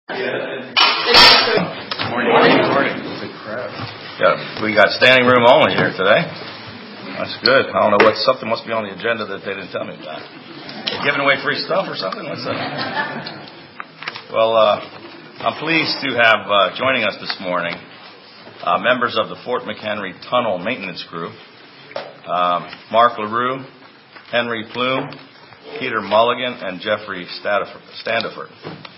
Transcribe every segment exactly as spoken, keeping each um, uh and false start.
Morning. Morning. Morning. Big crowd. Yeah, we got standing room only here today. That's good. I don't know what something must be on the agenda that they didn't tell me about. They're giving away free stuff or something. What's that? Well, uh, I'm pleased to have uh, joining us this morning uh, members of the Fort McHenry Tunnel Maintenance Crew, um, Mark LaRue, Henry Plume, Peter Mulligan, and Jeffrey Standiford.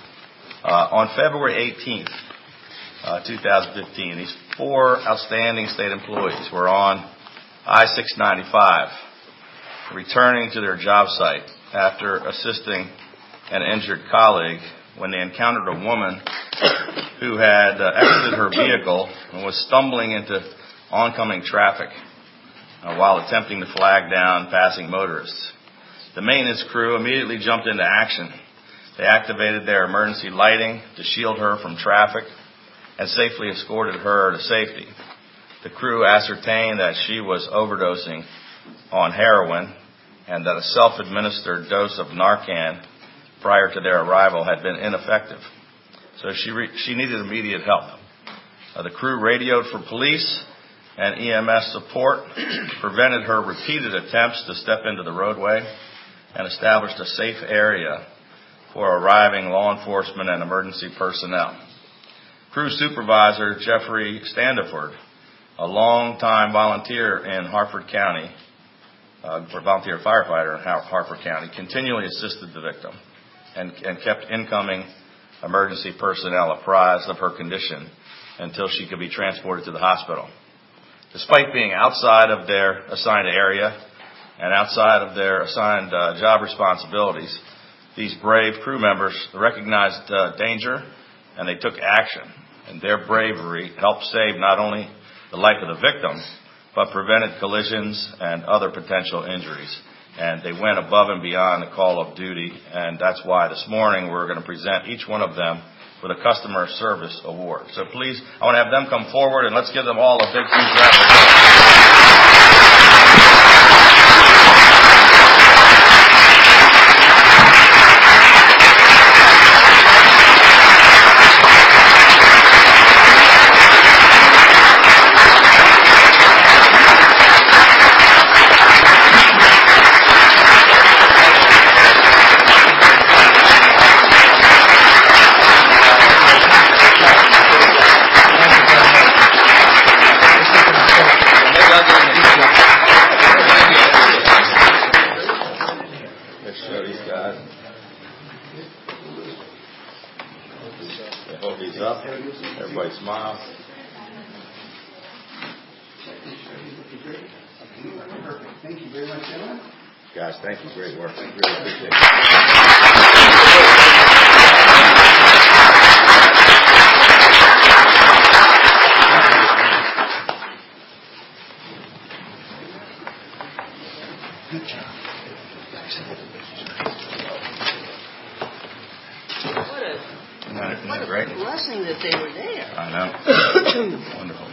Uh, on February eighteenth, uh, twenty fifteen, these four outstanding state employees were on I six ninety-five, returning to their job site after assisting an injured colleague when they encountered a woman who had uh, exited her vehicle and was stumbling into oncoming traffic uh, while attempting to flag down passing motorists. The maintenance crew immediately jumped into action. They activated their emergency lighting to shield her from traffic and safely escorted her to safety. The crew ascertained that she was overdosing on heroin and that a self-administered dose of Narcan prior to their arrival had been ineffective. So she re- she needed immediate help. Uh, the crew radioed for police and E M S support, prevented her repeated attempts to step into the roadway, and established a safe area for arriving law enforcement and emergency personnel. Crew supervisor Jeffrey Standiford, a long-time volunteer in Harford County, uh, or volunteer firefighter in Harford County, continually assisted the victim and, and kept incoming emergency personnel apprised of her condition until she could be transported to the hospital. Despite being outside of their assigned area and outside of their assigned uh, job responsibilities, these brave crew members recognized uh, danger and they took action. And their bravery helped save not only the life of the victim, but prevented collisions and other potential injuries. And they went above and beyond the call of duty. And that's why this morning we're going to present each one of them with a Customer Service Award. So please, I want to have them come forward and let's give them all a big, huge round of Guys, thank you. Great work. Really appreciate it. Good job. What a, Isn't what a great? blessing that they were there. I know. Wonderful.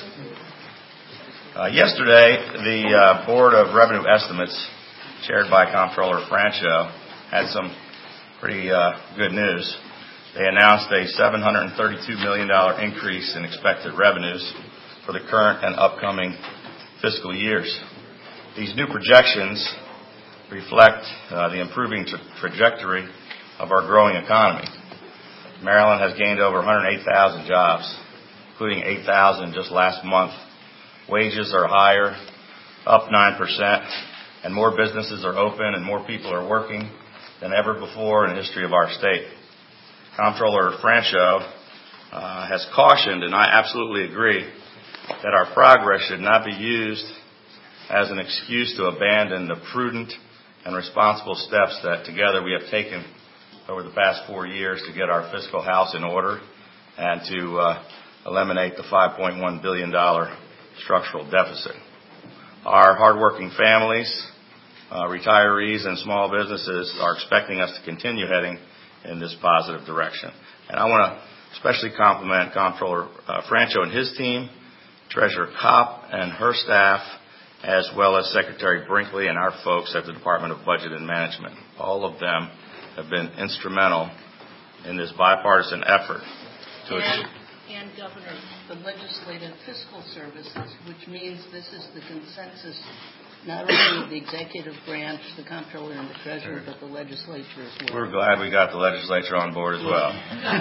Uh, yesterday, the uh, Board of Revenue Estimates, chaired by Comptroller Francho, had some pretty uh, good news. They announced a seven hundred thirty-two million dollars increase in expected revenues for the current and upcoming fiscal years. These new projections reflect uh, the improving tra- trajectory of our growing economy. Maryland has gained over one hundred eight thousand jobs, including eight thousand just last month. Wages are higher, up nine percent, and more businesses are open and more people are working than ever before in the history of our state. Comptroller Francho uh, has cautioned, and I absolutely agree, that our progress should not be used as an excuse to abandon the prudent and responsible steps that together we have taken over the past four years to get our fiscal house in order and to uh, eliminate the five point one billion dollars structural deficit. Our hardworking families, uh, retirees, and small businesses are expecting us to continue heading in this positive direction. And I want to especially compliment Comptroller uh, Francho and his team, Treasurer Kopp and her staff, as well as Secretary Brinkley and our folks at the Department of Budget and Management. All of them have been instrumental in this bipartisan effort to and, and Governor, the Legislative Fiscal Services, which means this is the consensus not only of the executive branch, the comptroller and the treasurer, but the legislature as well. We're glad we got the legislature on board as well.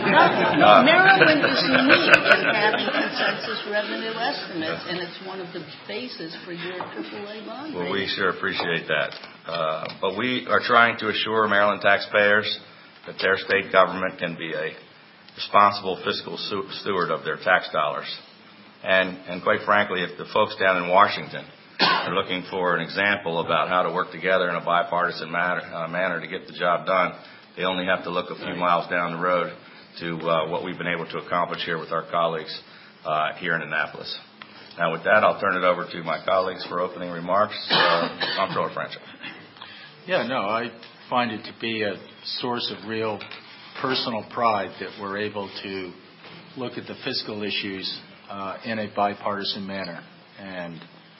uh, Maryland is unique in having consensus revenue estimates, and it's one of the bases for your triple A bond Well, rating. we sure appreciate that. Uh, but we are trying to assure Maryland taxpayers that their state government can be a responsible fiscal steward of their tax dollars. And, and quite frankly, if the folks down in Washington are looking for an example about how to work together in a bipartisan matter, uh, manner to get the job done, they only have to look a few miles down the road to uh, what we've been able to accomplish here with our colleagues uh, here in Annapolis. Now, with that, I'll turn it over to my colleagues for opening remarks. Uh, Comptroller Franchot. Yeah, no, I find it to be a source of real personal pride that we're able to look at the fiscal issues uh, in a bipartisan manner. And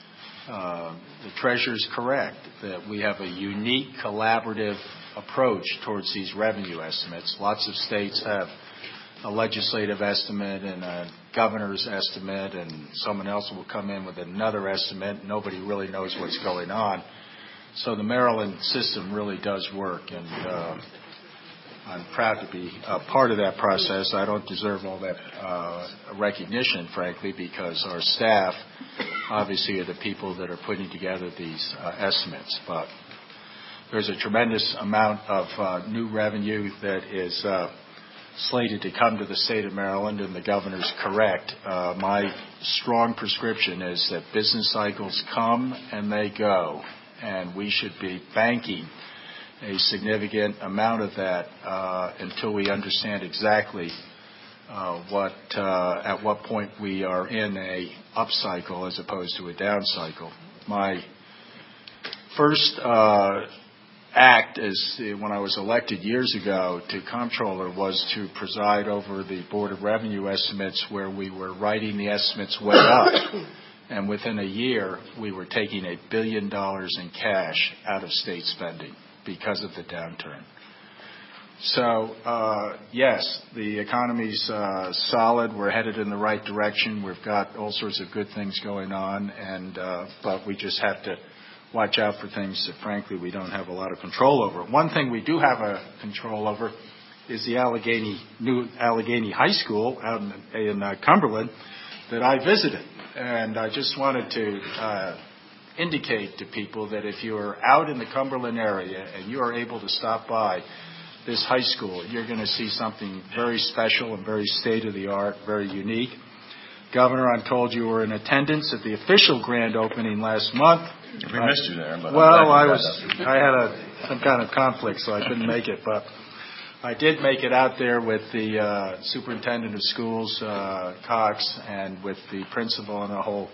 uh, the Treasurer's correct that we have a unique collaborative approach towards these revenue estimates. Lots of states have a legislative estimate and a governor's estimate, and someone else will come in with another estimate. Nobody really knows what's going on. So the Maryland system really does work, and uh, I'm proud to be a part of that process. I don't deserve all that uh, recognition, frankly, because our staff obviously are the people that are putting together these uh, estimates. But there's a tremendous amount of uh, new revenue that is uh, slated to come to the state of Maryland, and the governor's correct. Uh, my strong prescription is that business cycles come and they go, and we should be banking a significant amount of that uh, until we understand exactly uh, what uh, at what point we are in a upcycle as opposed to a down cycle. My first uh, act as when I was elected years ago to comptroller was to preside over the Board of Revenue Estimates, where we were writing the estimates way up, and within a year we were taking a billion dollars in cash out of state spending because of the downturn. So, uh, yes, the economy's uh, solid. We're headed in the right direction. We've got all sorts of good things going on, and uh, but we just have to watch out for things that, frankly, we don't have a lot of control over. One thing we do have a control over is the Allegheny, new Allegheny High School out in, in uh, Cumberland that I visited. And I just wanted to uh, indicate to people that if you are out in the Cumberland area and you are able to stop by this high school, you're going to see something very special and very state-of-the-art, very unique. Governor, I'm told you were in attendance at the official grand opening last month. We missed you there. But well, I was. I had a, some kind of conflict, so I couldn't make it. But I did make it out there with the uh, superintendent of schools, uh, Cox, and with the principal and a whole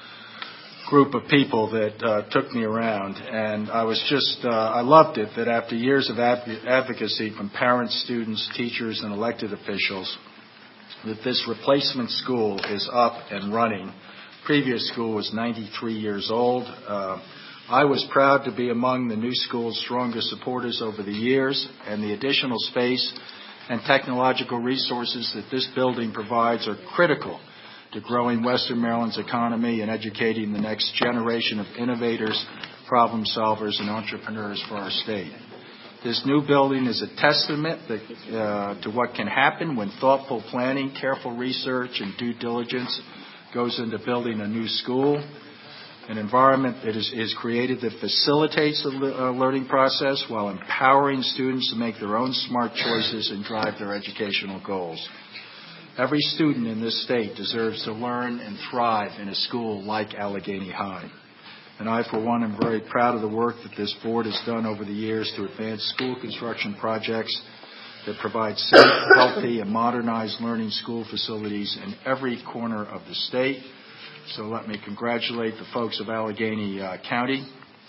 group of people that uh, took me around. And I was just, uh, I loved it that after years of adv- advocacy from parents, students, teachers, and elected officials, that this replacement school is up and running. Previous school was ninety-three years old. Uh, I was proud to be among the new school's strongest supporters over the years, and the additional space and technological resources that this building provides are critical to growing Western Maryland's economy and educating the next generation of innovators, problem solvers, and entrepreneurs for our state. This new building is a testament that, uh, to what can happen when thoughtful planning, careful research, and due diligence goes into building a new school, an environment that is, is created that facilitates the uh, learning process while empowering students to make their own smart choices and drive their educational goals. Every student in this state deserves to learn and thrive in a school like Allegheny High. And I, for one, am very proud of the work that this board has done over the years to advance school construction projects that provide safe, healthy, and modernized learning school facilities in every corner of the state. So let me congratulate the folks of Allegheny uh, County.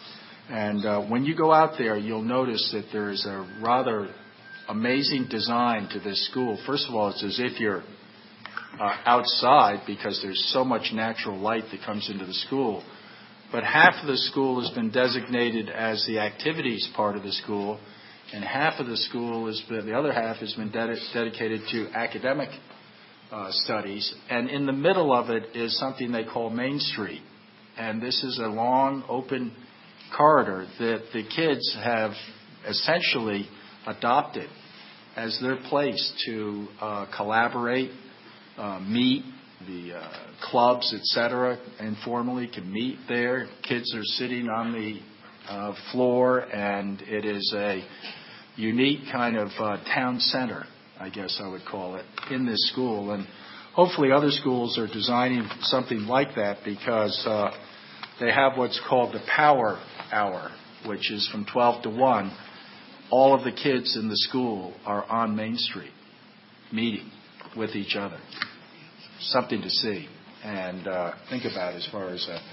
And uh, when you go out there, you'll notice that there is a rather amazing design to this school. First of all, it's as if you're uh, outside because there's so much natural light that comes into the school. But half of the school has been designated as the activities part of the school. and half of the school is the other half has been ded- dedicated to academic uh, studies. And in the middle of it is something they call Main Street, and this is a long, open corridor that the kids have essentially adopted as their place to uh, collaborate, uh, meet. The uh, clubs, et cetera, informally can meet there. Kids are sitting on the uh, floor, and it is a unique kind of uh, town center, I guess I would call it, in this school. And hopefully other schools are designing something like that, because uh, they have what's called the Power Hour, which is from twelve to one. All of the kids in the school are on Main Street meeting with each other. Something to see and uh, think about as far as a,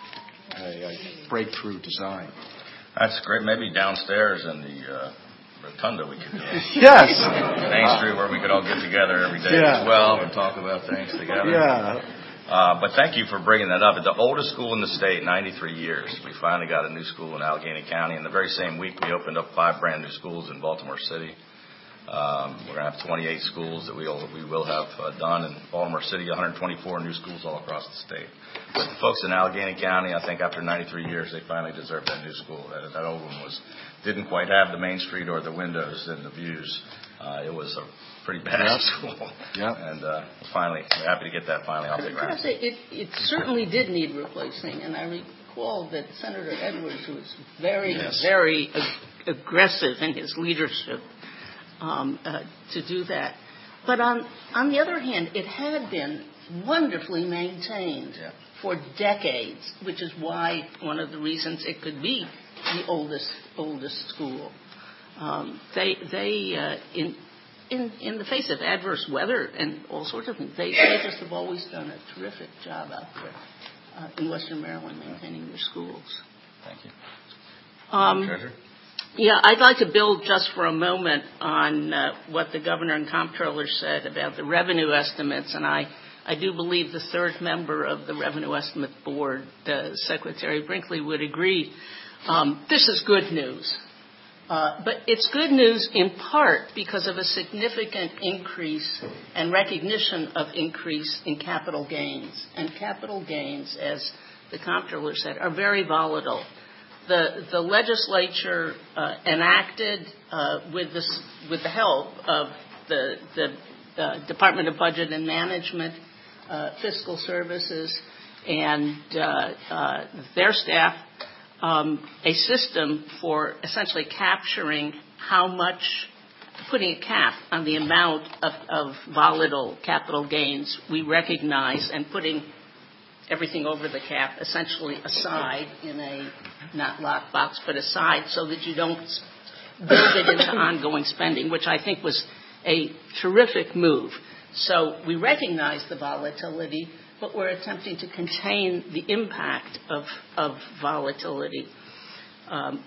a, a breakthrough design. That's great. Maybe downstairs in the uh, rotunda we could do that. Yes. Main Street, where we could all get together every day yeah. at twelve and talk about things together. Yeah. Uh, but thank you for bringing that up. It's the oldest school in the state, ninety-three years. We finally got a new school in Allegheny County. And the very same week, we opened up five brand new schools in Baltimore City. Um, we're going to have twenty-eight schools that we'll, we will have uh, done in Baltimore City, one hundred twenty-four new schools all across the state. But the folks in Allegheny County, I think after ninety-three years, they finally deserve that new school. That, that old one was didn't quite have the Main Street or the windows and the views. Uh, it was a pretty bad yep. school. Yep. And uh, finally, we're happy to get that finally off the ground. It, it certainly did need replacing, and I recall that Senator Edwards was very, yes. very ag- aggressive in his leadership Um, uh, to do that. But on on the other hand, it had been wonderfully maintained yeah. for decades, which is why one of the reasons it could be the oldest oldest school. Um, they they uh, in in in the face of adverse weather and all sorts of things, they, they just have always done a terrific job out there uh, in Western Maryland maintaining their schools. Thank you. Um, Treasurer? Yeah, I'd like to build just for a moment on uh, what the governor and comptroller said about the revenue estimates, and I, I do believe the third member of the Revenue Estimate Board, uh, Secretary Brinkley, would agree. Um, this is good news. Uh, but it's good news in part because of a significant increase and recognition of increase in capital gains. And capital gains, as the comptroller said, are very volatile. The, the legislature uh, enacted, uh, with, this, with the help of the, the uh, Department of Budget and Management, uh, Fiscal Services, and uh, uh, their staff, um, a system for essentially capturing how much, putting a cap on the amount of, of volatile capital gains we recognize, and putting everything over the cap essentially aside in a, not locked box, but aside so that you don't build it into ongoing spending, which I think was a terrific move. So we recognize the volatility, but we're attempting to contain the impact of, of volatility. Um,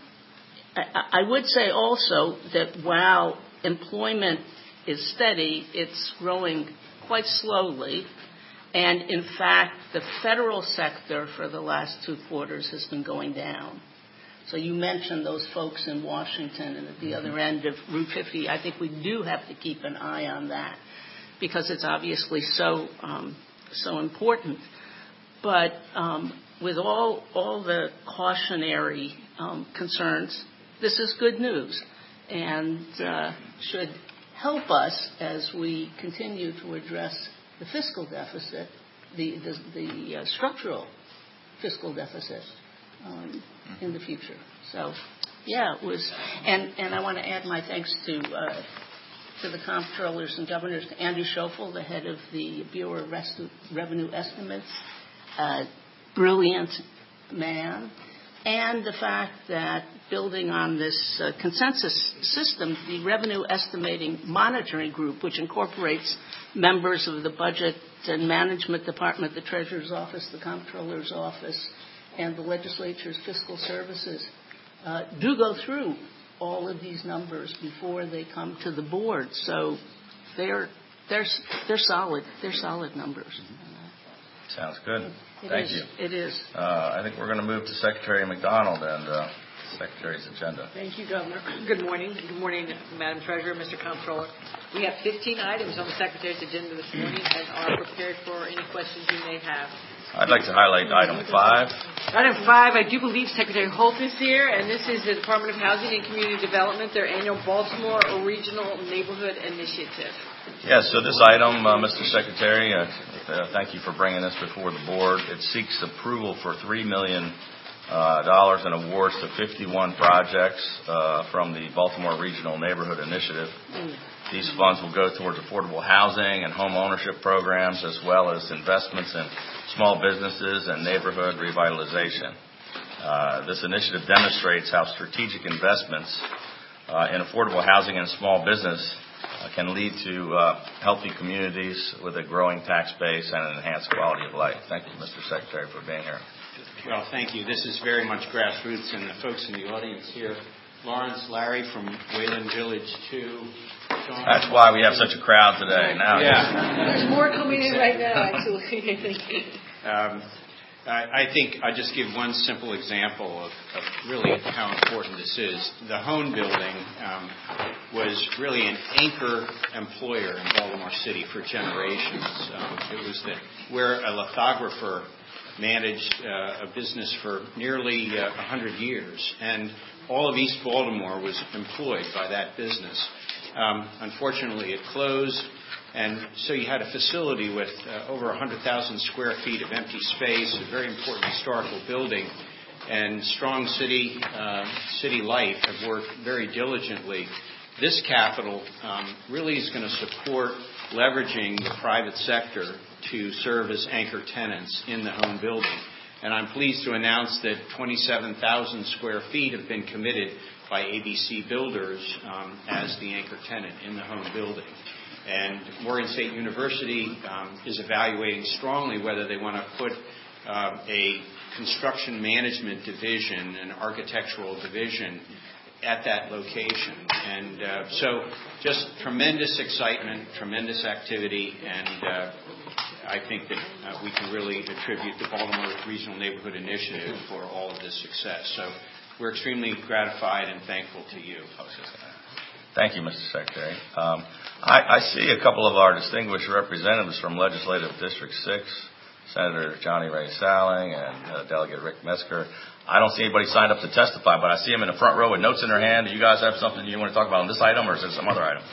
I, I would say also that while employment is steady, it's growing quite slowly. And, in fact, the federal sector for the last two quarters has been going down. So you mentioned those folks in Washington and at the other end of Route fifty. I think we do have to keep an eye on that because it's obviously so um, so important. But um, with all all the cautionary um, concerns, this is good news and uh, should help us as we continue to address the fiscal deficit, the the, the uh, structural fiscal deficit um, in the future. So, yeah, it was, and, and I want to add my thanks to uh, to the comptrollers and governors, to Andrew Schoeffel, the head of the Bureau of Restu- Revenue Estimates, uh, brilliant man, and the fact that building on this uh, consensus system, the Revenue Estimating Monitoring Group, which incorporates members of the Budget and Management Department, the Treasurer's Office, the Comptroller's Office, and the Legislature's Fiscal Services, uh, do go through all of these numbers before they come to the board. So they're they're they're solid. They're solid numbers. Sounds good. It Thank is. you. It is. Uh, I think we're going to move to Secretary McDonald and uh, Secretary's agenda. Thank you, Governor. Good morning. Good morning, Madam Treasurer, Mister Comptroller. We have fifteen items on the Secretary's agenda this morning and are prepared for any questions you may have. I'd like to highlight item five. Item five, I do believe Secretary Holt is here, and this is the Department of Housing and Community Development, their annual Baltimore Regional Neighborhood Initiative. Yes, so this item, uh, Mister Secretary, uh, uh, thank you for bringing this before the board. It seeks approval for three million dollars uh, in awards to fifty-one projects uh, from the Baltimore Regional Neighborhood Initiative. These funds will go towards affordable housing and home ownership programs, as well as investments in small businesses and neighborhood revitalization. Uh, this initiative demonstrates how strategic investments uh, in affordable housing and small business uh, can lead to uh, healthy communities with a growing tax base and an enhanced quality of life. Thank you, Mister Secretary, for being here. Well, thank you. This is very much grassroots, and the folks in the audience here, Lawrence, Larry from Wayland Village two. Sean. That's why we have such a crowd today. Now, yeah. There's more coming in right now, actually. um, I, I think I'll just give one simple example of, of really how important this is. The Hone building um, was really an anchor employer in Baltimore City for generations. Um, it was the, where a lithographer managed uh, a business for nearly uh, one hundred years, and all of East Baltimore was employed by that business. Um, unfortunately, it closed, and so you had a facility with uh, over one hundred thousand square feet of empty space, a very important historical building, and strong city uh, city life have worked very diligently. This capital um, really is going to support leveraging the private sector to serve as anchor tenants in the Hone building. And I'm pleased to announce that twenty-seven thousand square feet have been committed by A B C Builders um, as the anchor tenant in the Hone building. And Morgan State University um, is evaluating strongly whether they want to put uh, a construction management division, an architectural division, at that location. And uh, so just tremendous excitement, tremendous activity, and uh, I think that uh, we can really attribute the Baltimore Regional Neighborhood Initiative for all of this success. So we're extremely gratified and thankful to you. Thank you, Mister Secretary. Um, I, I see a couple of our distinguished representatives from Legislative District six, Senator Johnny Ray Salling and uh, Delegate Rick Metzger. I don't see anybody signed up to testify, but I see them in the front row with notes in their hand. Do you guys have something you want to talk about on this item, or is it some other item?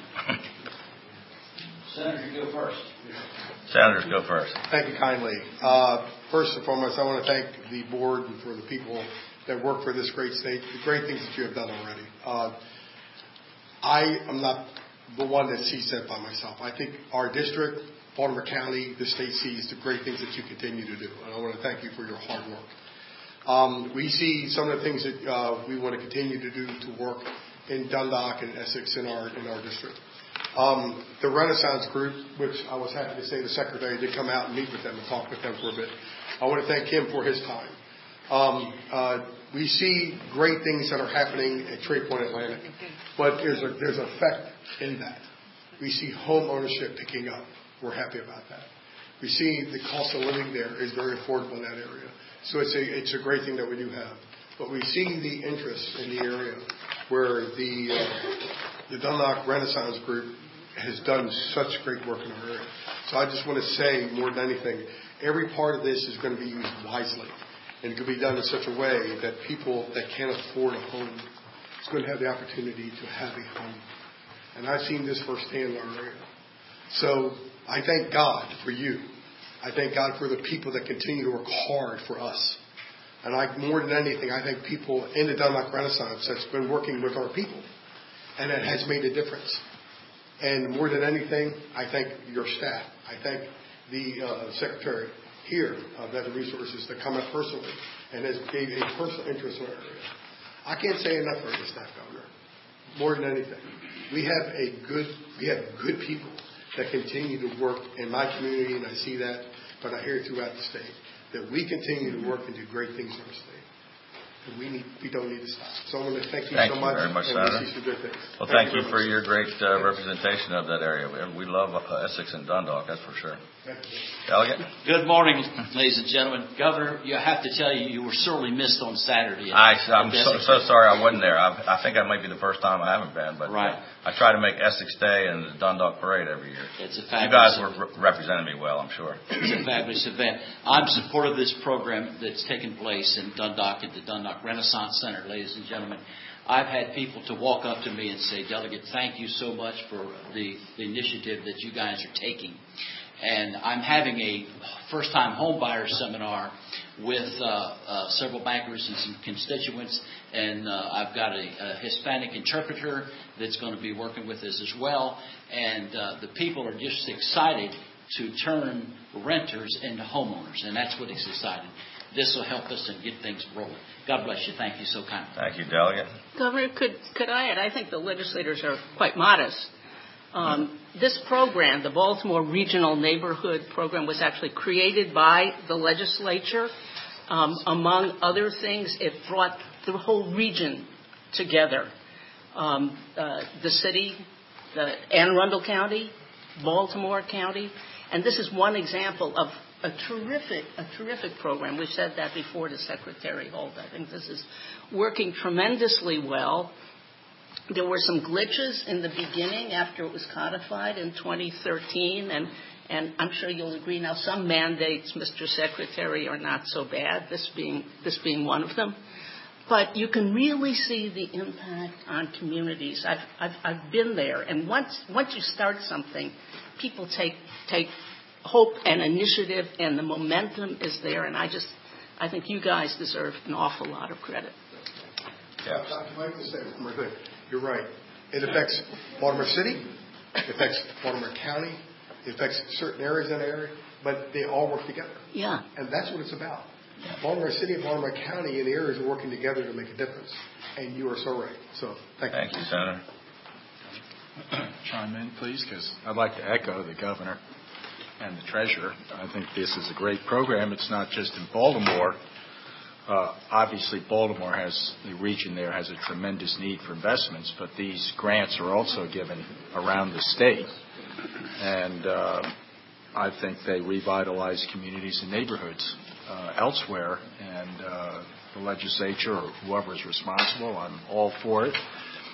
Senator, go first. Senators, go first. Thank you kindly. Uh, first and foremost, I want to thank the board and for the people that work for this great state, the great things that you have done already. Uh, I am not the one that sees that by myself. I think our district, Baltimore County, the state sees the great things that you continue to do, and I want to thank you for your hard work. Um, we see some of the things that uh, we want to continue to do to work in Dundalk and Essex in our in our district. Um, the Renaissance Group, which I was happy to say the Secretary did come out and meet with them and talk with them for a bit. I want to thank him for his time. Um, uh, we see great things that are happening at Trade Point Atlantic, but there's a, there's an effect in that. We see home ownership picking up. We're happy about that. We see the cost of living there is very affordable in that area. So it's a, it's a great thing that we do have. But we see the interest in the area where the, uh, the Dundalk Renaissance Group has done such great work in our area. So I just want to say, more than anything, every part of this is going to be used wisely. And it can be done in such a way that people that can't afford a home is going to have the opportunity to have a home. And I've seen this firsthand in our area. So I thank God for you. I thank God for the people that continue to work hard for us. And I, more than anything, I thank people in the Dundalk Renaissance that's been working with our people. And it has made a difference. And more than anything, I thank your staff. I thank the uh, Secretary here of Natural Resources that come up personally and has gave a personal interest in our area. I can't say enough for the staff, Governor. More than anything, we have a good, we have good people that continue to work in my community, and I see that, but I hear it throughout the state, that we continue to work and do great things in our state. And we need, we don't need to stop. So I want to thank you Thank so you much. very much, and Senator. we see some good things. Well, thank, thank you, you for much. your great uh, representation of that area. We, we love uh, Essex and Dundalk, that's for sure. Delegate? Good morning, ladies and gentlemen. Governor, you have to tell you, you were sorely missed on Saturday. I, I'm so, so sorry I wasn't there. I, I think that might be the first time I haven't been, but right. uh, I try to make Essex Day and the Dundalk Parade every year. It's a you fabulous guys were re- representing me well, I'm sure. It's a fabulous event. I'm supportive of this program that's taken place in Dundalk at the Dundalk Renaissance Center, ladies and gentlemen. I've had people to walk up to me and say, Delegate, thank you so much for the, the initiative that you guys are taking. And I'm having a first-time homebuyer seminar with uh, uh, several bankers and some constituents, and uh, I've got a, a Hispanic interpreter that's going to be working with us as well. And uh, the people are just excited to turn renters into homeowners, and that's what is exciting. This will help us and get things rolling. God bless you. Thank you so kindly. Thank you, Delegate. Governor, could, could I add, I think the legislators are quite modest. Um, this program, the Baltimore Regional Neighborhood Program, was actually created by the legislature. Um, among other things, it brought the whole region together. Um, uh, the city, the Anne Arundel County, Baltimore County, and this is one example of a terrific, a terrific program. We've said that before to Secretary Holt. I think this is working tremendously well. There were some glitches in the beginning after it was codified in twenty thirteen, and, and I'm sure you'll agree now some mandates, Mister Secretary, are not so bad, this being, this being one of them. But you can really see the impact on communities. I've, I've, I've been there, and once, once you start something, people take, take hope and initiative, and the momentum is there, and I just, I think you guys deserve an awful lot of credit. Yeah. I'd like to say one more thing. You're right. It affects Baltimore City, it affects Baltimore County, it affects certain areas in the area, but they all work together. Yeah. And that's what it's about. Yeah. Baltimore City and Baltimore County and the areas are working together to make a difference. And you are so right. So thank you. Thank you, Senator. Chime in, please, because I'd like to echo the governor and the treasurer. I think this is a great program. It's not just in Baltimore. Uh, obviously, Baltimore has, the region there has a tremendous need for investments, but these grants are also given around the state. And uh, I think they revitalize communities and neighborhoods uh, elsewhere. And uh, the legislature or whoever is responsible, I'm all for it.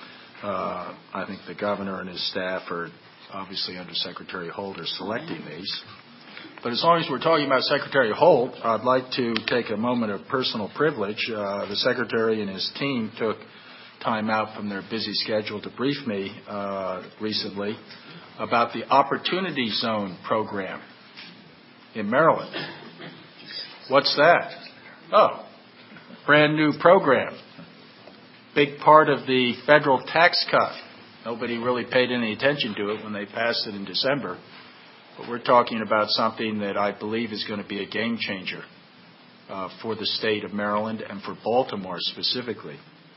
Uh, I think the governor and his staff are obviously under Secretary Holt are selecting these. But as long as we're talking about Secretary Holt, I'd like to take a moment of personal privilege. Uh, the Secretary and his team took time out from their busy schedule to brief me uh, recently about the Opportunity Zone program in Maryland. What's that? Oh, brand new program. Big part of the federal tax cut. Nobody really paid any attention to it when they passed it in December. But we're talking about something that I believe is going to be a game changer uh, for the state of Maryland and for Baltimore specifically.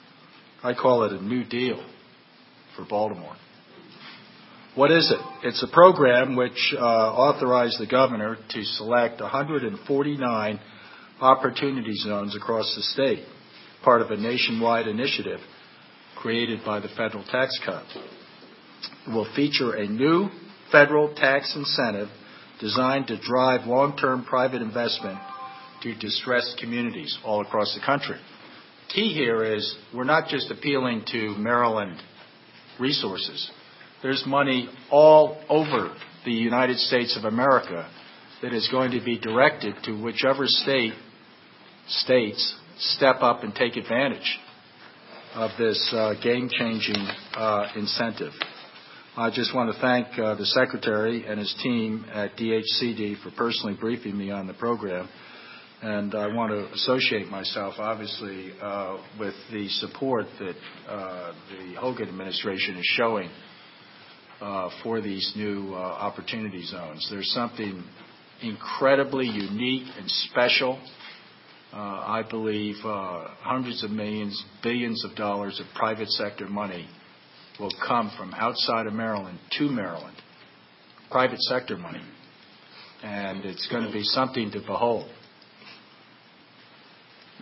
I call it a new deal for Baltimore. What is it? It's a program which uh, authorized the governor to select one hundred forty-nine opportunity zones across the state, part of a nationwide initiative created by the federal tax cut. It will feature a new federal tax incentive designed to drive long-term private investment to distressed communities all across the country. Key here is we're not just appealing to Maryland resources. There's money all over the United States of America that is going to be directed to whichever state states step up and take advantage of this uh, game-changing uh, incentive. I just want to thank uh, the Secretary and his team at D H C D for personally briefing me on the program. And I want to associate myself, obviously, uh, with the support that uh, the Hogan administration is showing uh, for these new uh, opportunity zones. There's something incredibly unique and special. Uh, I believe uh, hundreds of millions, billions of dollars of private sector money will come from outside of Maryland to Maryland, private sector money, and it's going to be something to behold.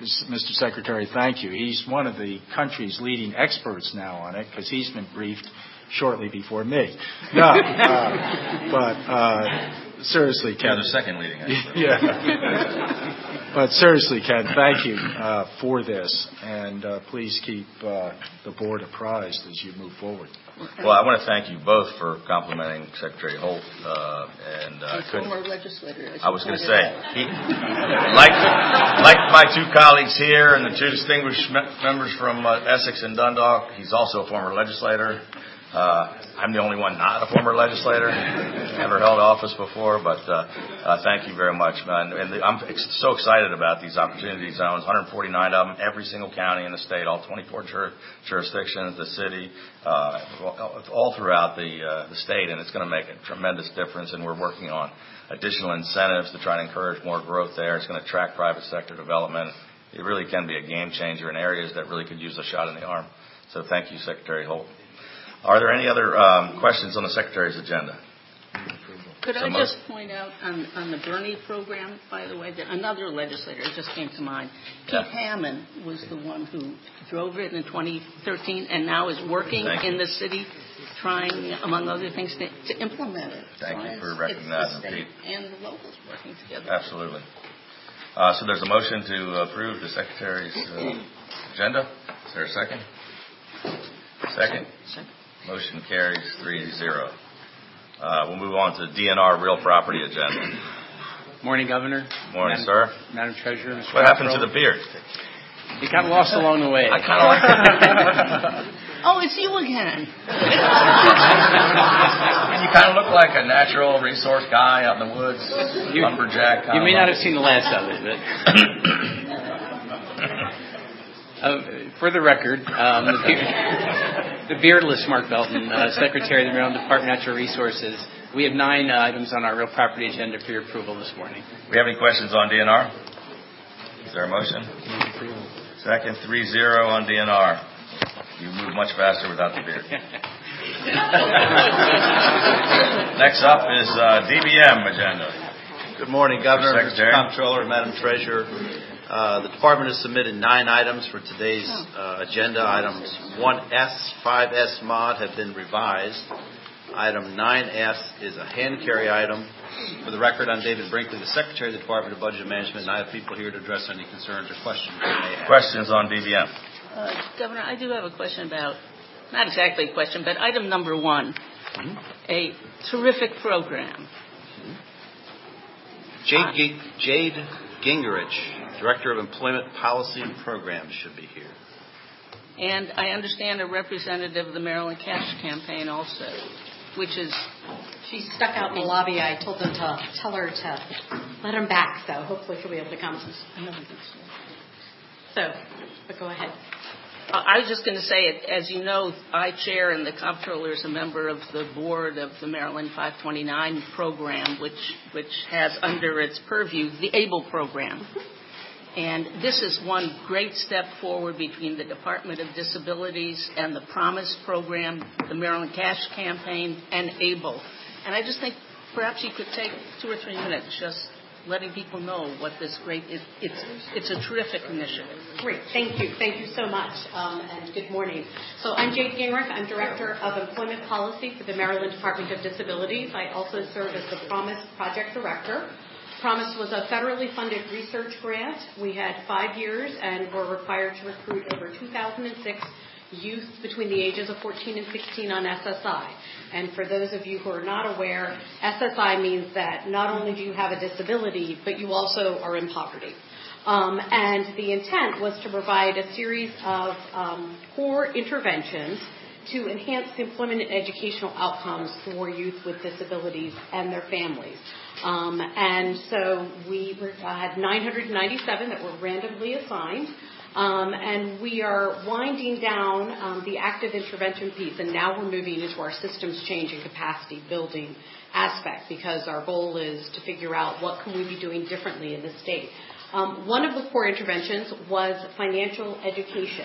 Mister Secretary, thank you. He's one of the country's leading experts now on it because he's been briefed shortly before me. No, uh, but uh, seriously, Ken. You're the second leading expert. Yeah. But seriously, Ken, thank you uh, for this, and uh, please keep uh, the board apprised as you move forward. Well, I want to thank you both for complimenting Secretary Holt. Uh, and uh, former legislator. I was going to say, he, like, like my two colleagues here and the two distinguished members from uh, Essex and Dundalk, he's also a former legislator. Uh, I'm the only one not a former legislator, never held office before, but uh, uh, thank you very much, man. And the, I'm ex- so excited about these opportunity zones, one hundred forty-nine of them, every single county in the state, all twenty-four jur- jurisdictions, the city, uh, all throughout the, uh, the state, and it's going to make a tremendous difference, and we're working on additional incentives to try to encourage more growth there. It's going to attract private sector development. It really can be a game changer in areas that really could use a shot in the arm. So thank you, Secretary Holt. Are there any other um, questions on the Secretary's agenda? Could so I most... just point out on, on the Bernie program, by the way, that another legislator just came to mind. Yeah. Keith Hammond was the one who drove it in twenty thirteen and now is working Thank in you. the city, trying, among other things, to, to implement it. Thank so you for it's, recognizing it's the state Pete. and the locals working together. Absolutely. Uh, so there's a motion to approve the Secretary's uh, agenda. Is there a second? Second. Second. Motion carries three zero. Uh, we'll move on to D N R real property agenda. Morning, Governor. Morning, Madam, sir. Madam Treasurer. Mister What happened to Control. the beard? It got lost along the way. I kind of like it. Oh, it's you again. I mean, you kind of look like a natural resource guy out in the woods, you, lumberjack. You may of not have seen the last of it, but uh, for the record, um, the, beard, the beardless Mark Belton, uh, Secretary of the Maryland Department of Natural Resources. We have nine uh, items on our real property agenda for your approval this morning. We have any questions on D N R? Is there a motion? Second, three zero on D N R. You move much faster without the beard. Next up is uh, D B M agenda. Good morning, Governor, Mister Mister Comptroller, Madam Treasurer. Uh, the Department has submitted nine items for today's uh, agenda. Items one S, five S mod have been revised. Item nine S is a hand carry item. For the record, I'm David Brinkley, the Secretary of the Department of Budget and Management, and I have people here to address any concerns or questions you may have. Questions on D B M? Uh, Governor, I do have a question about, not exactly a question, but item number one, mm-hmm. a terrific program. Mm-hmm. Jade, G- Jade Gingerich, Director of Employment Policy and Programs, should be here. And I understand a representative of the Maryland Cash Campaign also, which is... She's stuck out in the lobby. I told them to tell her to let him back, so hopefully she'll be able to come. I don't think so. So, but go ahead. I was just going to say, as you know, I chair and the comptroller is a member of the board of the Maryland five twenty-nine program, which which has under its purview the ABLE program. And this is one great step forward between the Department of Disabilities and the PROMISE program, the Maryland Cash Campaign, and ABLE. And I just think perhaps you could take two or three minutes just letting people know what this great, it, it's it's a terrific initiative. Great. Thank you. Thank you so much. Um, and good morning. So I'm Jade Gingerich. I'm Director of Employment Policy for the Maryland Department of Disabilities. I also serve as the PROMISE Project Director. PROMISE was a federally funded research grant. We had five years and were required to recruit over two thousand six youth between the ages of fourteen and sixteen on S S I. And for those of you who are not aware, S S I means that not only do you have a disability, but you also are in poverty. Um, and the intent was to provide a series of um, core interventions to enhance the employment and educational outcomes for youth with disabilities and their families. Um, and so we were, uh, had nine hundred ninety-seven that were randomly assigned. Um, and we are winding down um, the active intervention piece, and now we're moving into our systems change and capacity building aspect, because our goal is to figure out what can we be doing differently in the state. Um, one of the core interventions was financial education.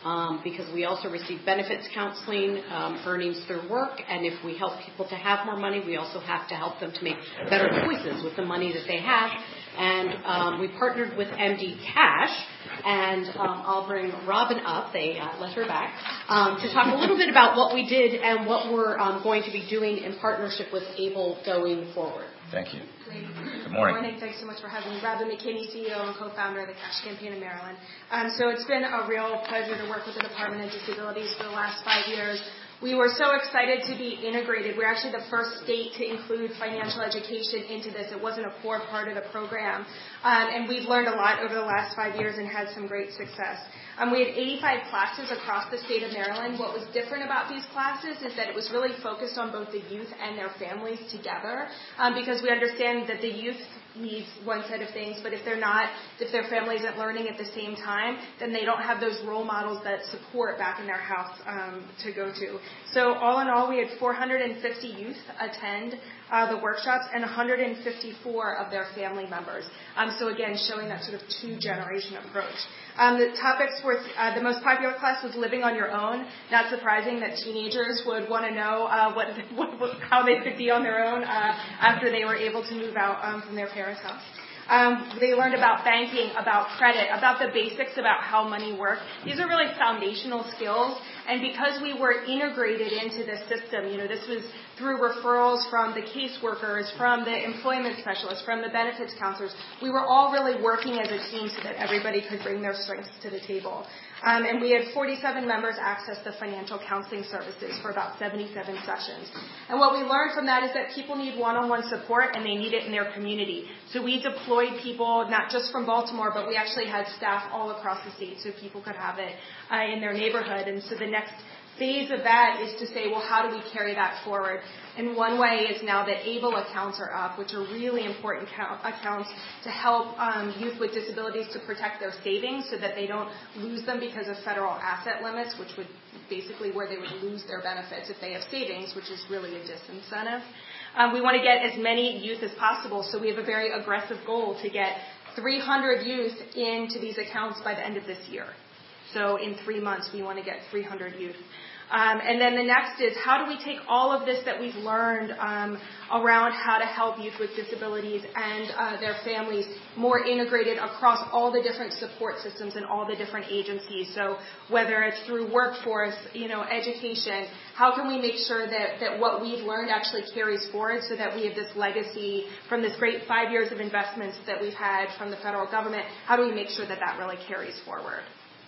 um, because we also receive benefits counseling, um, earnings through work, and if we help people to have more money, we also have to help them to make better choices with the money that they have. And um, we partnered with M D Cash, and um, I'll bring Robin up, they uh, let her back, um, to talk a little bit about what we did and what we're um, going to be doing in partnership with ABLE going forward. Thank you. Great. Good morning. Good morning. Thanks so much for having me. Robin McKinney, C E O and co-founder of the Cash Campaign in Maryland. Um, so it's been a real pleasure to work with the Department of Disabilities for the last five years. We were so excited to be integrated. We're actually the first state to include financial education into this. It wasn't a core part of the program. Um, and we've learned a lot over the last five years and had some great success. Um, we had eighty-five classes across the state of Maryland. What was different about these classes is that it was really focused on both the youth and their families together, um, because we understand that the youth needs one set of things, but if they're not, if their family isn't learning at the same time, then they don't have those role models that support back in their house um, to go to. So all in all, we had four hundred fifty youth attend uh, the workshops and one hundred fifty-four of their family members. Um, so again, showing that sort of two-generation approach. Um, the topics were, uh, the most popular class was living on your own. Not surprising that teenagers would want to know uh, what, what, what, how they could be on their own uh, after they were able to move out um, from their parents' house. Um, they learned about banking, about credit, about the basics about how money works. These are really foundational skills. And because we were integrated into the system, you know, this was through referrals from the caseworkers, from the employment specialists, from the benefits counselors. We were all really working as a team so that everybody could bring their strengths to the table. Um, and we had forty-seven members access the financial counseling services for about seventy-seven sessions. And what we learned from that is that people need one-on-one support and they need it in their community. So we deployed people not just from Baltimore, but we actually had staff all across the state so people could have it uh, in their neighborhood. And so the next phase of that is to say, well, how do we carry that forward? And one way is now that ABLE accounts are up, which are really important count, accounts to help um, youth with disabilities to protect their savings so that they don't lose them because of federal asset limits, which would basically where they would lose their benefits if they have savings, which is really a disincentive. Um, we want to get as many youth as possible, so we have a very aggressive goal to get three hundred youth into these accounts by the end of this year. So in three months, we want to get three hundred youth. Um, and then the next is how do we take all of this that we've learned um, around how to help youth with disabilities and uh, their families more integrated across all the different support systems and all the different agencies. So whether it's through workforce, you know, education, how can we make sure that, that what we've learned actually carries forward so that we have this legacy from this great five years of investments that we've had from the federal government? How do we make sure that that really carries forward?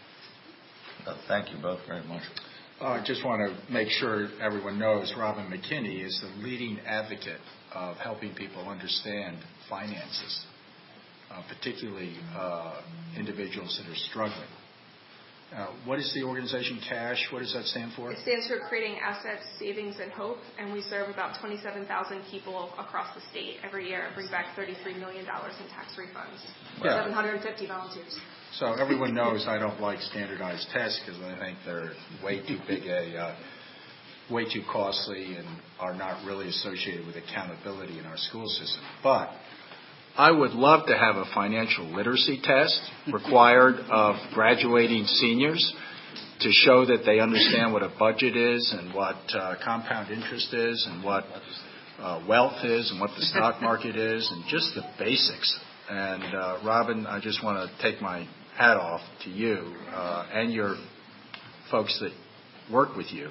Uh, thank you both very much. I uh, just want to make sure everyone knows Robin McKinney is the leading advocate of helping people understand finances, uh, particularly uh, individuals that are struggling. Uh, what is the organization CASH? What does that stand for? It stands for Creating Assets, Savings, and Hope, and we serve about twenty-seven thousand people across the state every year and bring back thirty-three million dollars in tax refunds. Yeah. seven hundred fifty volunteers. So everyone knows I don't like standardized tests because I think they're way too big a, uh, way too costly and are not really associated with accountability in our school system. But I would love to have a financial literacy test required of graduating seniors to show that they understand what a budget is and what uh, compound interest is and what uh, wealth is and what the stock market is and just the basics. And uh, Robin, I just want to take my hat off to you uh, and your folks that work with you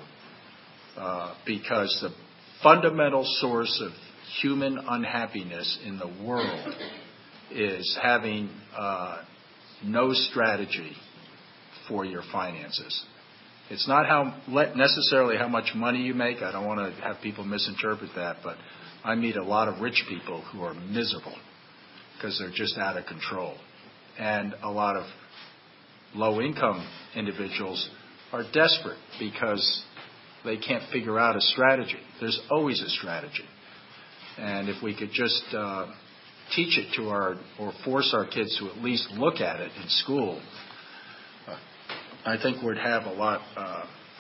uh, because the fundamental source of human unhappiness in the world is having uh, no strategy for your finances. It's not how necessarily how much money you make. I don't want to have people misinterpret that, but I meet a lot of rich people who are miserable because they're just out of control. And a lot of low-income individuals are desperate because they can't figure out a strategy. There's always a strategy. And if we could just uh, teach it to our, or force our kids to at least look at it in school, uh, I think we'd have a lot, uh,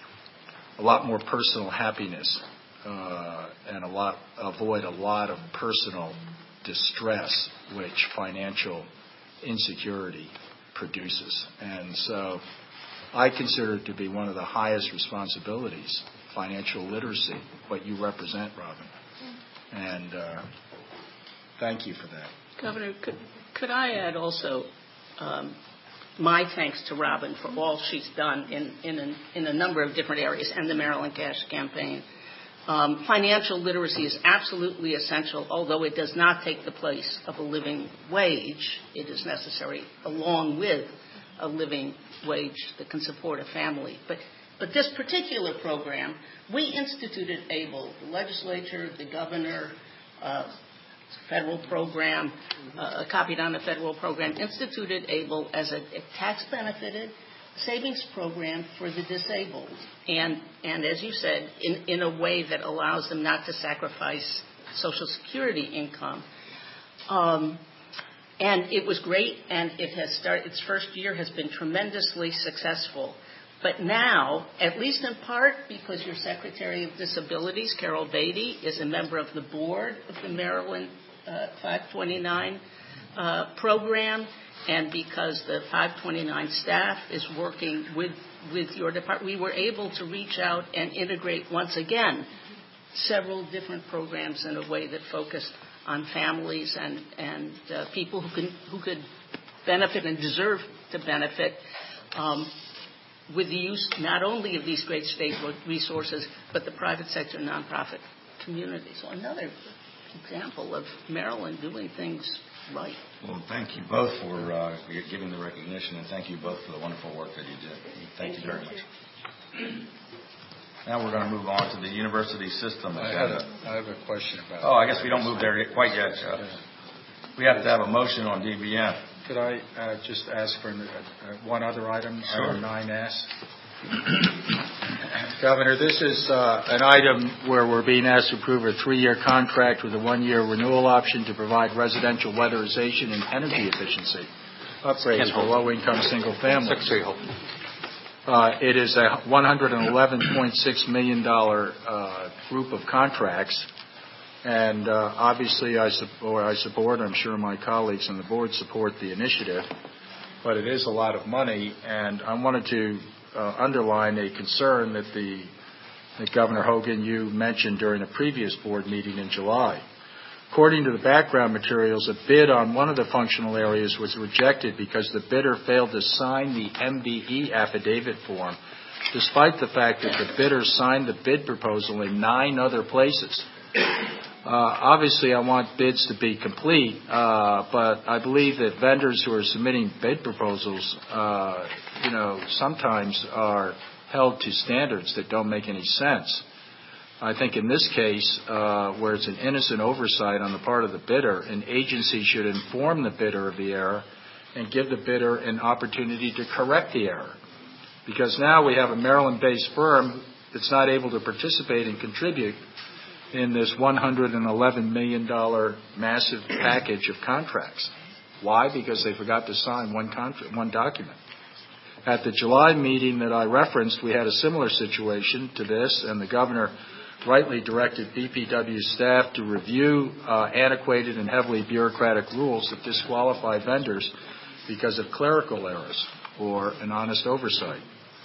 a lot more personal happiness uh, and a lot avoid a lot of personal distress, which financial insecurity produces. And so I consider it to be one of the highest responsibilities, financial literacy, what you represent, Robin. And uh, thank you for that. Governor, could, could I add also um, my thanks to Robin for all she's done in, in, a, in a number of different areas and the Maryland Cash Campaign. Um, financial literacy is absolutely essential, although it does not take the place of a living wage. It is necessary along with a living wage that can support a family. But, but this particular program, we instituted ABLE, the legislature, the governor, uh, federal program, uh, copied on a federal program, instituted ABLE as a, a tax-benefited savings program for the disabled. And, and as you said, in, in a way that allows them not to sacrifice Social Security income. Um, and it was great, and it has started, its first year has been tremendously successful. But now, at least in part because your Secretary of Disabilities, Carol Beatty, is a member of the board of the Maryland uh, five twenty-nine uh, program, and because the five twenty-nine staff is working with, with your department, we were able to reach out and integrate once again several different programs in a way that focused on families and, and uh, people who, can, who could benefit and deserve to benefit um, with the use not only of these great state resources, but the private sector nonprofit community. So another example of Maryland doing things right. Well, thank you both for uh, giving the recognition, and thank you both for the wonderful work that you did. Thank, thank you very you. much. Now we're going to move on to the university system. I have, a, I have a question about Oh, I guess we don't move there yet, quite yet, Jeff. Yeah. We have to have a motion on D B M. Could I uh, just ask for uh, one other item, sure. item nine S? Governor, this is uh, an item where we're being asked to approve a three-year contract with a one-year renewal option to provide residential weatherization and energy efficiency upgrades for low-income single families. Uh, it is a one hundred eleven point six million dollars uh, group of contracts, and uh, obviously I support, I support, I'm sure my colleagues on the board support the initiative, but it is a lot of money, and I wanted to uh, underline a concern that the that Governor Hogan, you mentioned during a previous board meeting in July. According to the background materials, a bid on one of the functional areas was rejected because the bidder failed to sign the M B E affidavit form, despite the fact that the bidder signed the bid proposal in nine other places. Uh, obviously, I want bids to be complete, uh, but I believe that vendors who are submitting bid proposals, uh, you know, sometimes are held to standards that don't make any sense. I think in this case, uh, where it's an innocent oversight on the part of the bidder, an agency should inform the bidder of the error and give the bidder an opportunity to correct the error. Because now we have a Maryland-based firm that's not able to participate and contribute in this one hundred eleven million dollars massive package of contracts. Why? Because they forgot to sign one contract, one document. At the July meeting that I referenced, we had a similar situation to this, and the governor rightly directed B P W staff to review uh, antiquated and heavily bureaucratic rules that disqualify vendors because of clerical errors or an honest oversight.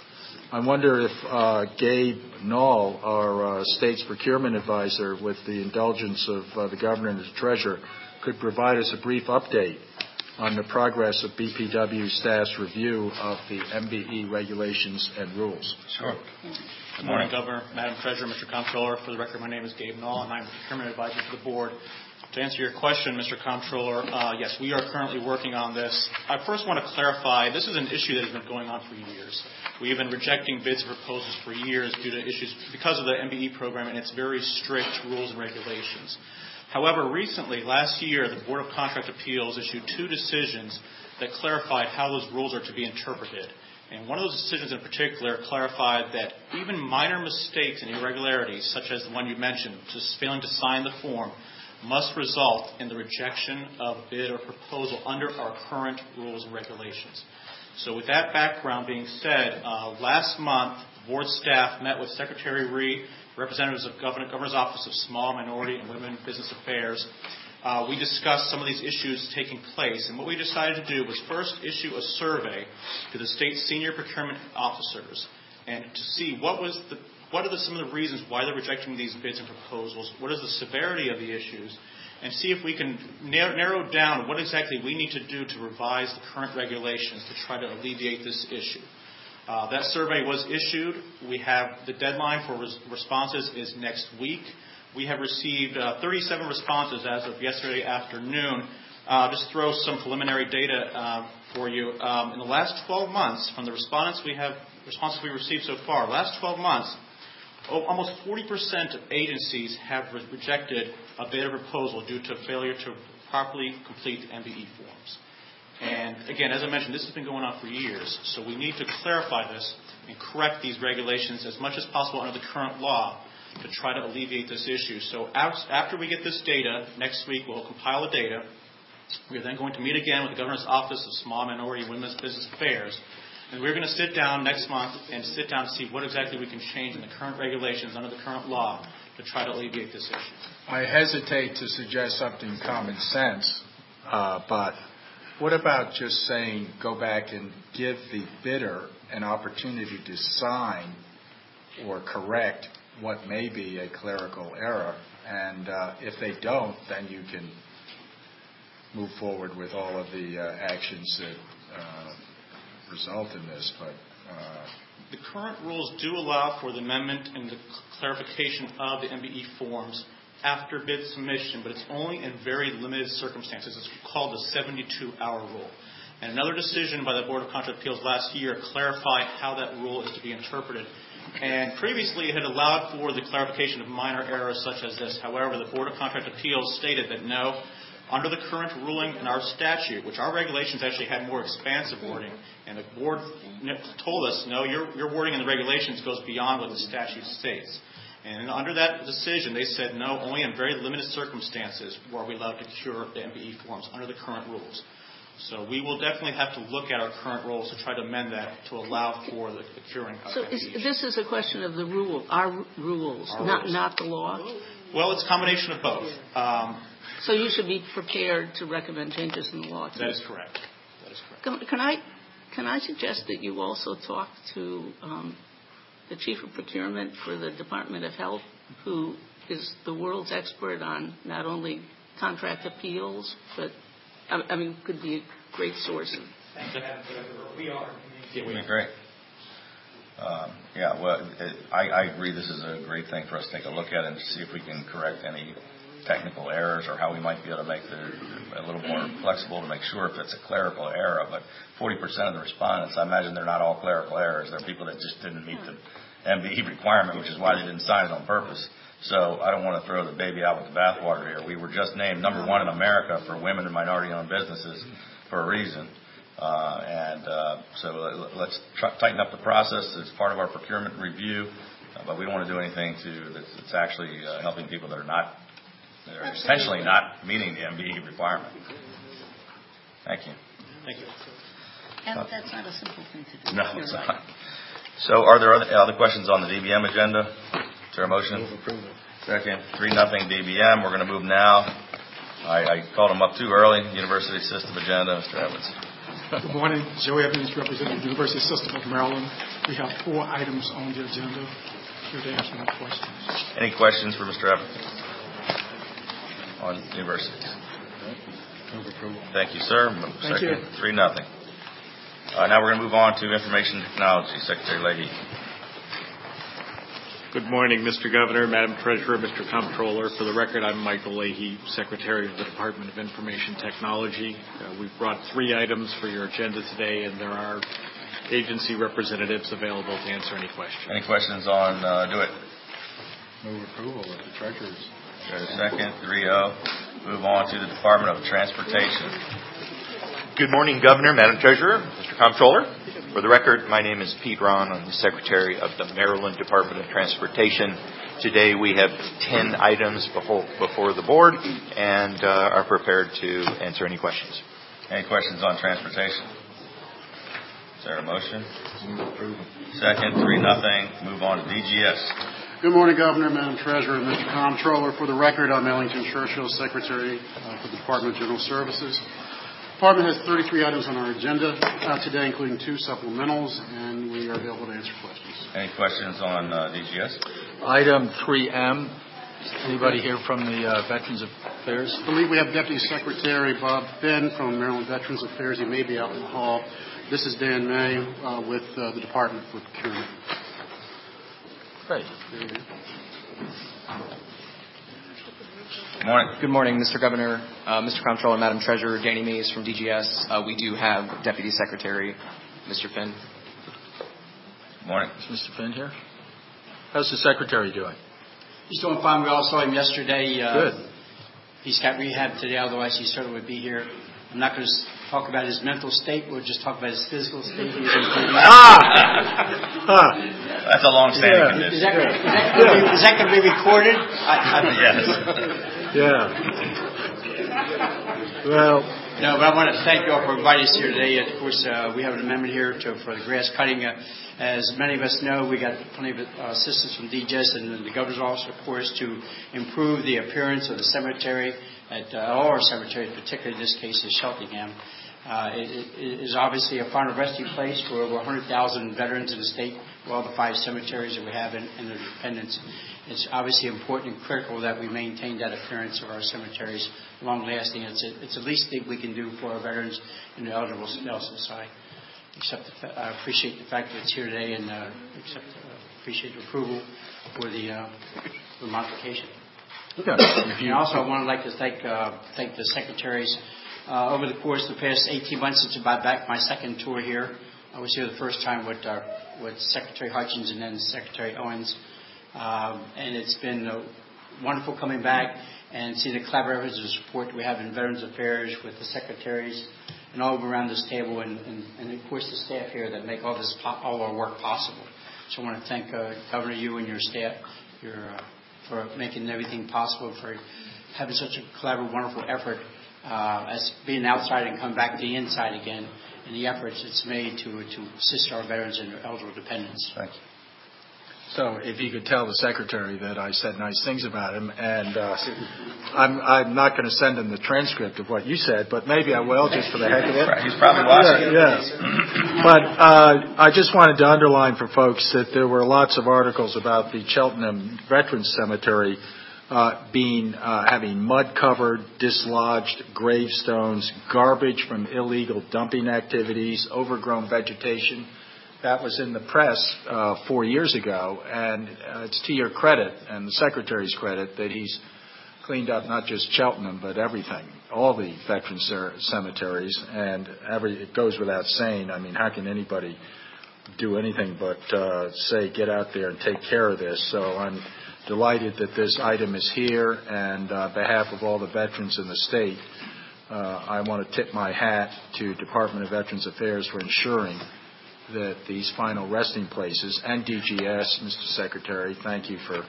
I wonder if uh, Gabe Knoll, our uh, state's procurement advisor, with the indulgence of uh, the governor and the treasurer, could provide us a brief update on the progress of B P W staff's review of the M B E regulations and rules. Sure. Good morning, Governor, Madam Treasurer, Mister Comptroller. For the record, my name is Gabe Knoll, and I'm the procurement advisor to the board. To answer your question, Mister Comptroller, uh, yes, we are currently working on this. I first want to clarify, this is an issue that has been going on for years. We have been rejecting bids and proposals for years due to issues because of the M B E program and its very strict rules and regulations. However, recently, last year, the Board of Contract Appeals issued two decisions that clarified how those rules are to be interpreted. And one of those decisions in particular clarified that even minor mistakes and irregularities, such as the one you mentioned, just failing to sign the form, must result in the rejection of bid or proposal under our current rules and regulations. So with that background being said, uh, last month, board staff met with Secretary Rhee, representatives of Governor, Governor's Office of Small, Minority, and Women Business Affairs, uh, we discussed some of these issues taking place. And what we decided to do was first issue a survey to the state senior procurement officers and to see what was the what are the, some of the reasons why they're rejecting these bids and proposals, what is the severity of the issues, and see if we can narrow, narrow down what exactly we need to do to revise the current regulations to try to alleviate this issue. Uh, that survey was issued. We have the deadline for res- responses is next week. We have received uh, thirty-seven responses as of yesterday afternoon. Uh, just throw some preliminary data uh, for you. Um, in the last twelve months, from the respondents we have responses we received so far, last twelve months, oh, almost forty percent of agencies have re- rejected a bid or proposal due to failure to properly complete M B E forms. And again, as I mentioned, this has been going on for years, so we need to clarify this and correct these regulations as much as possible under the current law to try to alleviate this issue. So after we get this data, next week we'll compile the data. We are then going to meet again with the Governor's Office of Small, Minority, and Women's Business Affairs. And we're going to sit down next month and sit down to see what exactly we can change in the current regulations under the current law to try to alleviate this issue. I hesitate to suggest something common sense, uh, but what about just saying go back and give the bidder an opportunity to sign or correct what may be a clerical error, and uh, if they don't, then you can move forward with all of the uh, actions that uh, result in this. But uh, the current rules do allow for the amendment and the clarification of the M B E forms after bid submission, but it's only in very limited circumstances. It's called the seventy-two hour rule. And another decision by the Board of Contract Appeals last year clarified how that rule is to be interpreted. And previously it had allowed for the clarification of minor errors such as this. However, the Board of Contract Appeals stated that no, under the current ruling in our statute, which our regulations actually had more expansive wording, and the board told us, no, your, your wording in the regulations goes beyond what the statute states. And under that decision, they said, no, only in very limited circumstances were we allowed to cure the M B E forms under the current rules. So we will definitely have to look at our current rules to try to amend that to allow for the, the curing of So M B E. is, this is a question of the rule, our rules, our not rules. not the law? Well, it's a combination of both. Um, so you should be prepared to recommend changes in the law. That is correct. That is correct. Can, can I can I suggest that you also talk to um, the chief of procurement for the Department of Health, who is the world's expert on not only contract appeals, but I, I mean, could be a great source of. Thank you. We are. Yeah, we are great. Um, yeah, well, it, I, I agree. This is a great thing for us to take a look at and see if we can correct any technical errors or how we might be able to make it a little more flexible to make sure if it's a clerical error. But forty percent of the respondents, I imagine they're not all clerical errors. They're people that just didn't meet the M B E requirement, which is why they didn't sign it on purpose. So I don't want to throw the baby out with the bathwater here. We were just named number one in America for women and minority-owned businesses for a reason. Uh, and uh, so let's try, tighten up the process. It's part of our procurement review, uh, but we don't want to do anything to that's, that's actually uh, helping people that are not, that are essentially not meeting the M B E requirement. Thank you. Thank you. And that's not a simple thing to do. No, You're it's right. not. So are there other, other questions on the D B M agenda? Is there a motion? Second. Three nothing D B M. We're going to move now. I, I called them up too early. University System agenda. Mister Evans. Good morning. Joe Evans, representing the University System of Maryland. We have four items on the agenda. Here to answer any questions. Any questions for Mister Evans on universities? Thank you, sir. Thank Second. you. Three nothing. Uh, now we're going to move on to information technology. Secretary Leahy. Good morning, Mister Governor, Madam Treasurer, Mister Comptroller. For the record, I'm Michael Leahy, Secretary of the Department of Information Technology. Uh, we've brought three items for your agenda today, and there are agency representatives available to answer any questions. Any questions on uh, do it? Move approval of the treasurer's. There's a second. three oh. Move on to the Department of Transportation. Good morning, Governor, Madam Treasurer, Mister Comptroller. For the record, my name is Pete Ron. I'm the Secretary of the Maryland Department of Transportation. Today we have ten items before, before the board and uh, are prepared to answer any questions. Any questions on transportation? Is there a motion? Second, three nothing. Move on to D G S. Good morning, Governor, Madam Treasurer, and Mister Comptroller. For the record, I'm Ellington Churchill, Secretary uh, for the Department of General Services. The Department has thirty-three items on our agenda uh, today, including two supplementals, and we are available to answer questions. Any questions on uh, D G S? Item three M. Anybody here from the uh, Veterans Affairs? I believe we have Deputy Secretary Bob Finn from Maryland Veterans Affairs. He may be out in the hall. This is Dan May uh, with uh, the Department for Procurement. Great. Good morning. Good morning, Mister Governor, uh, Mister Comptroller, Madam Treasurer, Danny Mays from D G S. Uh, we do have Deputy Secretary, Mister Finn. Good morning. Is Mister Finn here? How's the Secretary doing? He's doing fine. We all saw him yesterday. Uh, Good. He's got rehab today, otherwise he certainly would be here. I'm not going to talk about his mental state. We'll just talk about his physical state. He's ah! ah! That's a long-standing yeah. condition. Is that, is, that going to be, is that going to be recorded? I, I yes. Yeah. Well. No, but I want to thank you all for inviting us here today. Of course, uh, we have an amendment here to, for the grass cutting. Uh, as many of us know, we got plenty of uh, assistance from D G S and the Governor's Office, of course, to improve the appearance of the cemetery at uh, all our cemeteries, particularly in this case at Cheltenham. Uh, it, it is obviously a final resting place for over one hundred thousand veterans in the state, with all the five cemeteries that we have in, in their dependents. It's obviously important and critical that we maintain that appearance of our cemeteries long-lasting. It's, a, it's the least thing we can do for our veterans and the eligible side. Except the fa- I appreciate the fact that it's here today, and uh, except, uh, appreciate the approval for the, uh, for the modification. Okay. And also, I want to like to thank uh, thank the secretaries. Uh, over the course of the past eighteen months, since about back my second tour here, I was here the first time with uh, with Secretary Hutchins and then Secretary Owens, um, and it's been uh, wonderful coming back and seeing the collaborative support we have in Veterans Affairs with the secretaries and all around this table, and, and, and of course the staff here that make all this po- all our work possible. So I want to thank uh, Governor, you and your staff your, uh, for making everything possible, for having such a collaborative, wonderful effort. Uh, as being outside and come back to the inside again, and the efforts it's made to to assist our veterans and their eligible dependents. Thank you. So, if you could tell the Secretary that I said nice things about him, and uh, I'm I'm not going to send him the transcript of what you said, but maybe I will just for the heck of it. He's probably watching. Yeah, yeah. But uh, I just wanted to underline for folks that there were lots of articles about the Cheltenham Veterans Cemetery. Uh, being uh, having mud covered, dislodged gravestones, garbage from illegal dumping activities, overgrown vegetation. That was in the press uh, four years ago, and uh, it's to your credit and the Secretary's credit that he's cleaned up not just Cheltenham but everything, all the veteran cer- cemeteries, and every, it goes without saying. I mean, how can anybody do anything but uh, say get out there and take care of this? So I'm delighted that this item is here, and uh, on behalf of all the veterans in the state, uh, I want to tip my hat to Department of Veterans Affairs for ensuring that these final resting places, and D G S, Mister Secretary, thank you for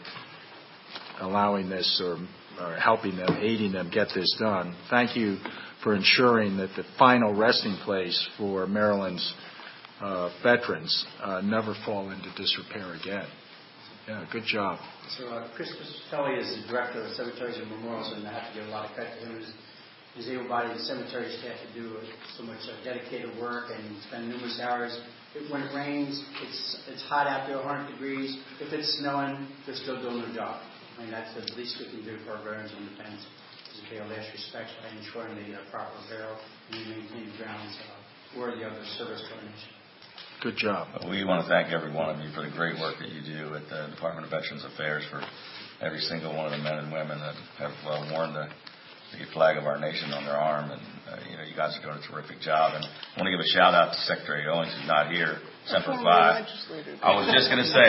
allowing this or, or helping them, aiding them get this done. Thank you for ensuring that the final resting place for Maryland's uh, veterans uh, never fall into disrepair again. Yeah, good job. So uh, Chris Crispelli is the director of cemeteries and memorials, and I have to give a lot of credit to him. His able-bodied cemetery staff to do so much uh, dedicated work and spend numerous hours. If, when it rains, it's it's hot out there, one hundred degrees. If it's snowing, they're still doing their job. I mean, that's the least we can do for our veterans and dependents, is to pay our last respects by ensuring the uh, proper burial and maintaining grounds uh, worthy of their service to our nation. Good job. We want to thank every one of you for the great work that you do at the Department of Veterans Affairs, for every single one of the men and women that have uh, worn the, the flag of our nation on their arm. And, uh, you know, you guys are doing a terrific job. And I want to give a shout out to Secretary Owens, who's not here, Semper Fi. I was just going to say,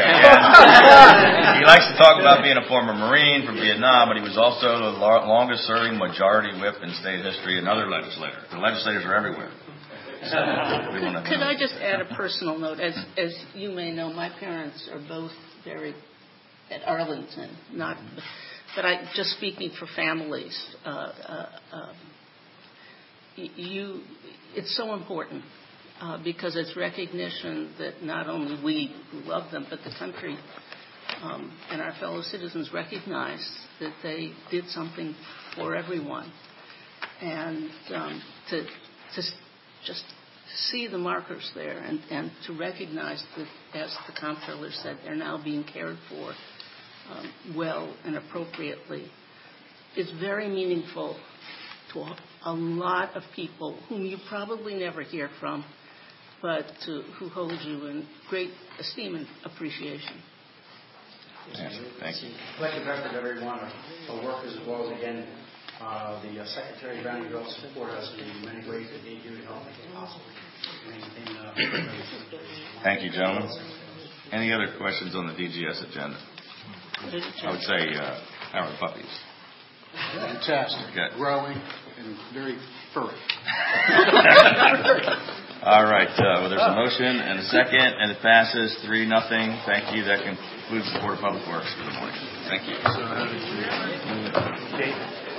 again, he likes to talk about being a former Marine from Vietnam, but he was also the longest serving majority whip in state history, and other legislators. The legislators are everywhere. So Could I just add a personal note? As as you may know, my parents are both buried at Arlington. Not, but I just speaking for families. Uh, uh, uh, you, it's so important uh, because it's recognition that not only we who love them, but the country um, and our fellow citizens recognized that they did something for everyone. And um, to, to just see the markers there and, and to recognize that, as the comptroller said, they're now being cared for um, well and appropriately is very meaningful to a, a lot of people whom you probably never hear from, but uh, who hold you in great esteem and appreciation. Yes, thank you. Let the record everyone, our workers as well as again uh, the uh, Secretary Browning will support us in many ways that they do to help make it possible. And, uh, Thank you, gentlemen. Any other questions on the D G S agenda? I would say, uh, how are the puppies? Fantastic. Good. Growing and very furry. All right. Uh, well, there's a motion and a second, and it passes three nothing. Thank you. That concludes the Board of Public Works for the morning. Thank you.